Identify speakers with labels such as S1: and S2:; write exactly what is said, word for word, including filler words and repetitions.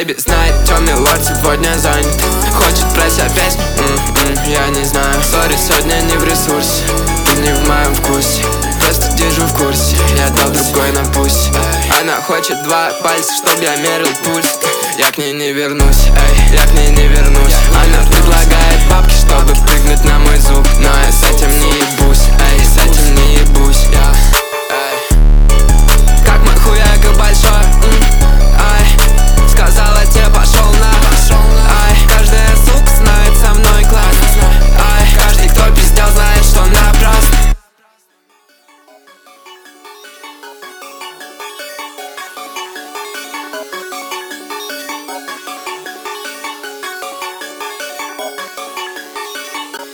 S1: Бэйби знает, темный лорд сегодня занят. Хочет брать песню, м-м, я не знаю. Сори, сегодня не в ресурсе, ты не в моем вкусе. Просто держу в курсе, я дал другой на пусть. Она хочет два пальца, чтоб я мерил пульс. Я к ней не вернусь, эй, я к ней не вернусь. Она